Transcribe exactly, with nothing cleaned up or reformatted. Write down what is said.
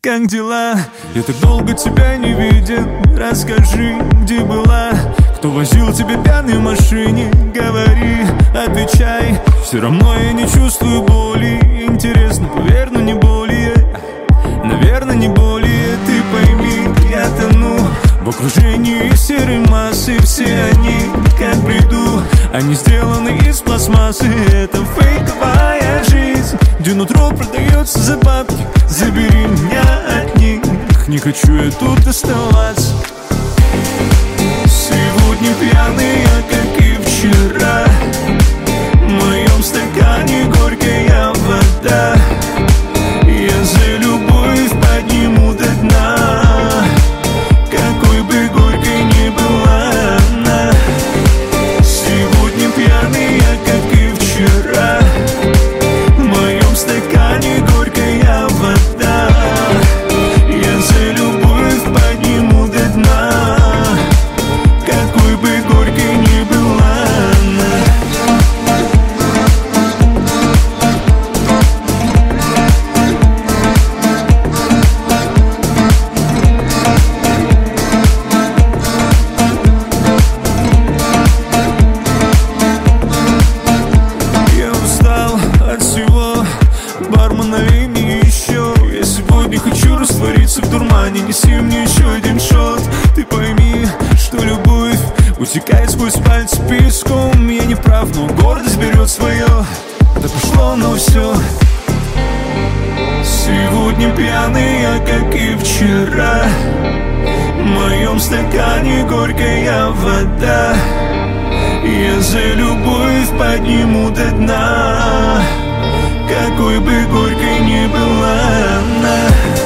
как дела? Я так долго тебя не видел. Расскажи, где была? Кто возил тебя пьяный в машине? Говори, отвечай. Все равно я не чувствую боли. Интересно, поверь, но не более. Наверное, не более. Ты пойми, я тону в окружении серой массы. Все они, как в бреду, они сделаны из пластмассы. Это фейковая жизнь, где нутро продается за бабки. Забери меня от них, не хочу я тут оставаться. Сегодня пьяный я, как и вчера. В моем стакане горькая вода. Я за любовь подниму до дна, какой бы горькой ни была она. Сегодня пьяный я, как и вчера. В моем стакане горькая вода. Я за любовь подниму до дна, какой бы горькой ни была она. Я устал от всего, бармен, налей мне еще. Я сегодня хочу раствориться в дурмане. Неси мне еще один шот. Ты пойми, что любовь утекает сквозь пальцы песком. Я не прав, но гордость берет свое. Да пошло оно все. Сегодня пьяный я, как и вчера. В моем стакане горькая вода. Я за любовь подниму до дна, какой бы горькой ни была она.